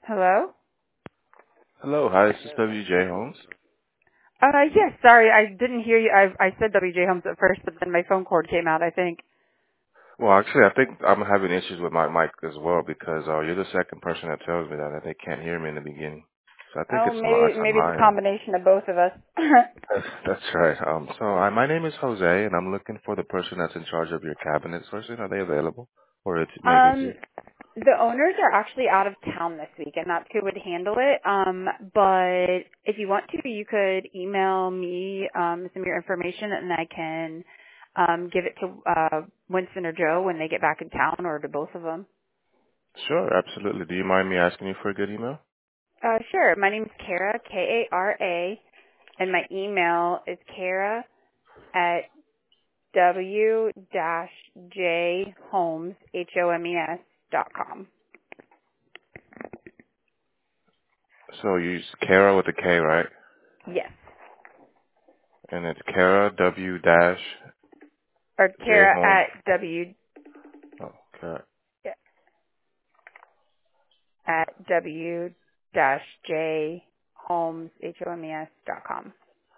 Hello? Hello, hi, this is WJ Holmes. Yes, sorry, I didn't hear you. I said WJ Homes at first, but then my phone cord came out, I think. Well, actually, I think I'm having issues with my mic as well because you're the second person that tells me that they can't hear me in the beginning. So I think Oh, it's my it's on maybe it's a my end. combination of both of us. That's right. My name is Jose, and I'm looking for the person that's in charge of your cabinet sourcing. Are they available, or it's maybe it's um, you? the owners are actually out of town this week, and that's who would handle it. But if you want to, you could email me some of your information, and I can give it to Winston or Joe when they get back in town, or to both of them. Sure, absolutely. Do you mind me asking you for a good email? Sure. My name is Kara, Kara, and my email is Kara at w-jhomes, HOMES.com. So you use Kara with a K, right? Yes. And it's Kara W dash Or J Kara Holmes. Oh, Kara. at w-jhomes, HOMES.com.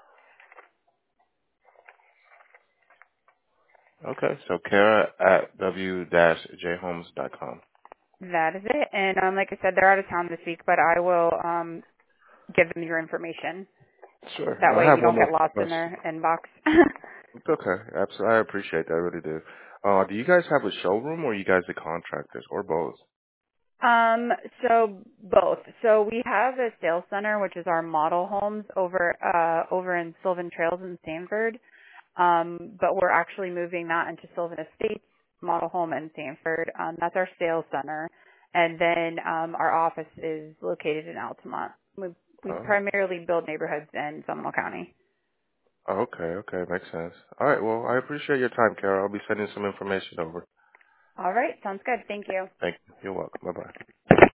Okay, so Kara at w-jhomes.com. That is it. And like I said, they're out of town this week, but I will give them your information. Sure. That And I way you have one don't more get lost in question. their inbox. It's okay. Absolutely. I appreciate that. I really do. Do you guys have a showroom or you guys the contractors or both? Um, so both. So we have a sales center, which is our model homes over in Sylvan Trails in Sanford. But we're actually moving that into Sylvan Estates model home in Sanford. That's our sales center. And then our office is located in Altamont. We Oh, primarily build neighborhoods in Seminole County. okay. Okay. Makes sense. All right. Well, I appreciate your time, Carol. I'll be sending some information over. All right, sounds good. Thank you. Thank you. You're welcome. Bye-bye.